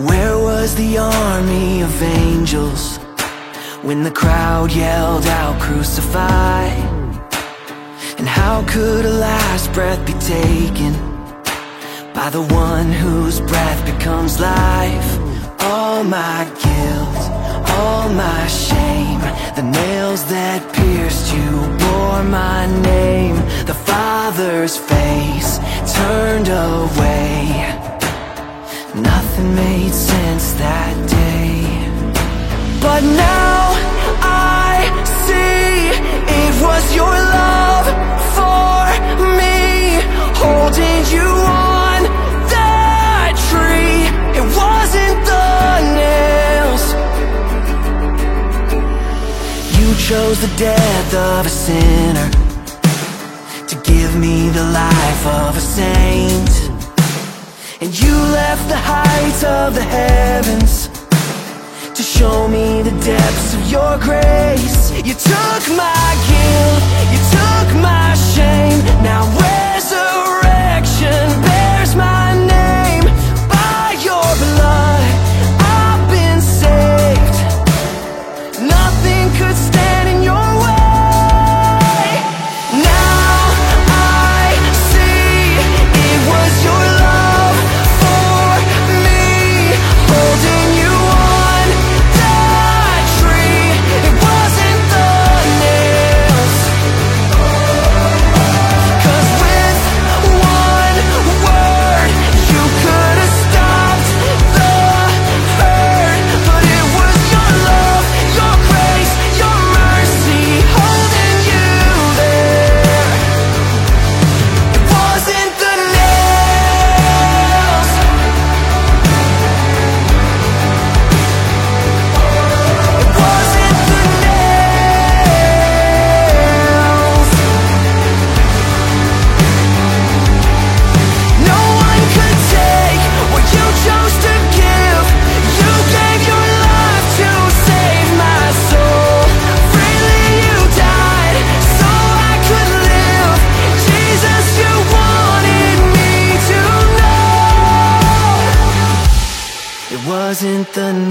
Where was the army of angels when the crowd yelled out, "Crucify"? And how could a last breath be taken by the one whose breath becomes life? All my guilt, all my shame, the nails that pierced you bore my name. The Father's face turned away. Nothing made sense that day. But now I see it was your love for me, holding you on that tree. It wasn't the nails. You chose the death of a sinner to give me the life of a saint. And you left the heights of the heavens to show me the depths of your grace. You took my guilt, you took my shame. Now resurrection bears my name. By your blood I've been saved. Nothing could stand in your way. Now I see it was your love for me, holding you on that tree. It wasn't the nails. 'Cause with one word you could have stopped the hurt. But it was your love, your grace, your mercy holding you there. It wasn't the nails. It wasn't the nails. No one could take what you chose to give. You gave your life to save my soul. Freely you died so I could live. Jesus, you wanted me to know. It wasn't the